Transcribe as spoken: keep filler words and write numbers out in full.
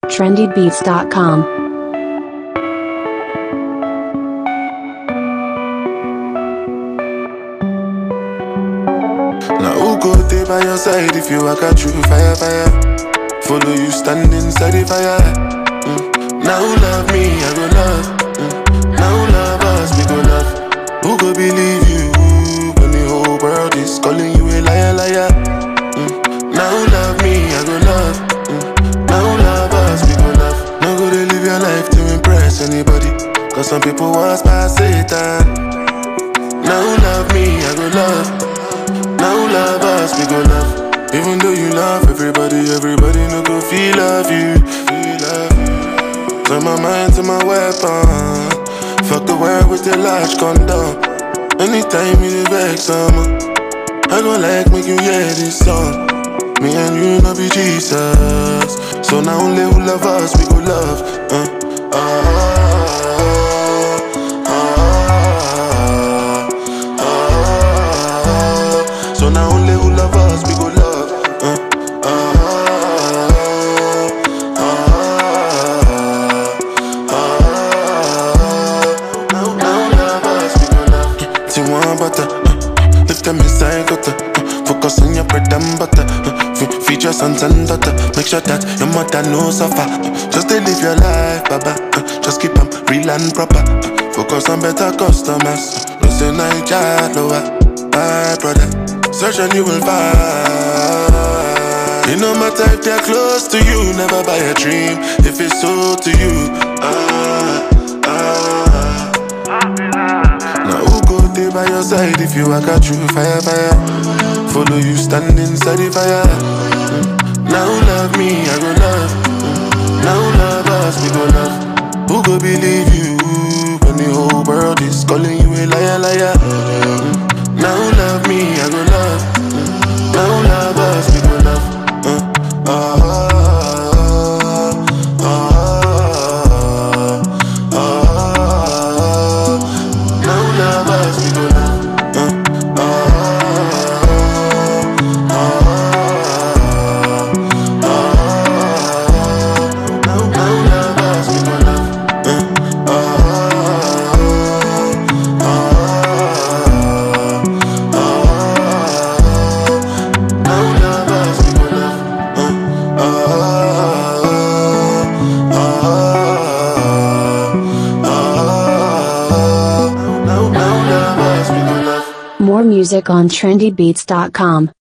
trendy beats dot com. Now who go there by your side if you walk out through fire, fire? Follow you stand inside the fire. Mm. Now who love me, I go love. Mm. Now who love us, we go love. Who go believe you when the whole world is calling you a liar, liar? Mm. Now who love me, I go love. Mm. Now who love us, we go love. Now go to live your life to impress anybody, cause some people was by Satan. Now who love me, I go love. Now who love us, we go love. Even though you love everybody, everybody no go feel love you, feel love you. Turn my mind to my weapon. Fuck the world with the large condom. Anytime you vex someone, I gon' like make you hear this song. Me and you no be Jesus, so now only who love us, we go love. uh, uh, So now only who love us, we go love. Uh, uh, uh, uh, uh, now, now love us, we go love. T1 butter, uh, lift them inside gutter. Uh, focus on your bread and butter. Uh, f- feed your sons and daughter. Make sure that your mother knows suffer. Uh, just to live your life, baba. Uh, just keep them real and proper. Uh, focus on better customers. Uh, no say Naija lower, my brother. Search and you will find. It no matter if they're close to you, never buy a dream if it's so to you. Ah, ah. Now who go there by your side if you walk out through fire, fire? Follow you stand inside the fire. Mm. Now who love me, I go love. Mm. Now who love us, we go love. Who go believe you when the whole world is calling you a liar, liar? Mm. Now who love me, I go love. Mm. Now who love us, we go love. Uh, uh, uh, uh, uh, uh, now who love us, we go love. Uh, uh, uh, uh, now, now who love us, we go love. Uh, More music on trendy beats dot com.